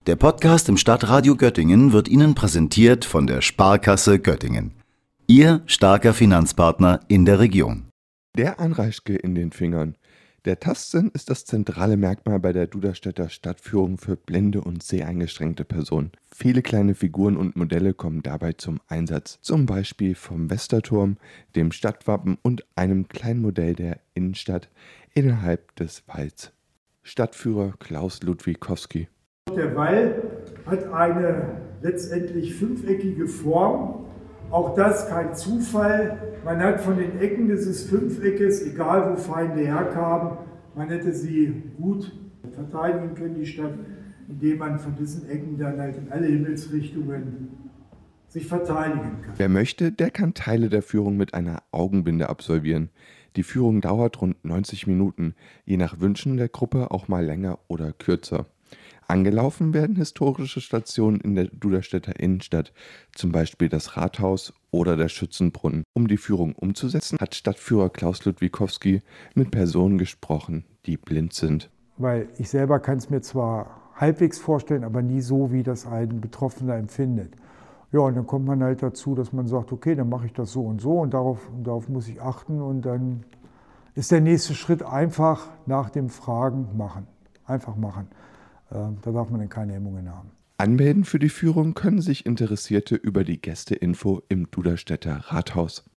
Der Podcast im Stadtradio Göttingen wird Ihnen präsentiert von der Sparkasse Göttingen. Ihr starker Finanzpartner in der Region. Der Anreischke in den Fingern. Der Tastsinn ist das zentrale Merkmal bei der Duderstädter Stadtführung für blinde und seheingeschränkte Personen. Viele kleine Figuren und Modelle kommen dabei zum Einsatz. Zum Beispiel vom Westerturm, dem Stadtwappen und einem kleinen Modell der Innenstadt innerhalb des Walls. Stadtführer Klaus Ludwikowski. Der Wall hat eine letztendlich fünfeckige Form. Auch das kein Zufall. Man hat von den Ecken dieses Fünfeckes, egal wo Feinde herkamen, man hätte sie gut verteidigen können, die Stadt, indem man von diesen Ecken dann halt in alle Himmelsrichtungen sich verteidigen kann. Wer möchte, der kann Teile der Führung mit einer Augenbinde absolvieren. Die Führung dauert rund 90 Minuten, je nach Wünschen der Gruppe auch mal länger oder kürzer. Angelaufen werden historische Stationen in der Duderstädter Innenstadt, zum Beispiel das Rathaus oder der Schützenbrunnen. Um die Führung umzusetzen, hat Stadtführer Klaus Ludwikowski mit Personen gesprochen, die blind sind. Weil ich selber kann es mir zwar halbwegs vorstellen, aber nie so, wie das ein Betroffener empfindet. Ja, und dann kommt man halt dazu, dass man sagt, okay, dann mache ich das so und darauf muss ich achten. Und dann ist der nächste Schritt einfach nach dem Fragen machen. Einfach machen. Da darf man dann keine Hemmungen haben. Anmelden für die Führung können sich Interessierte über die Gästeinfo im Duderstädter Rathaus.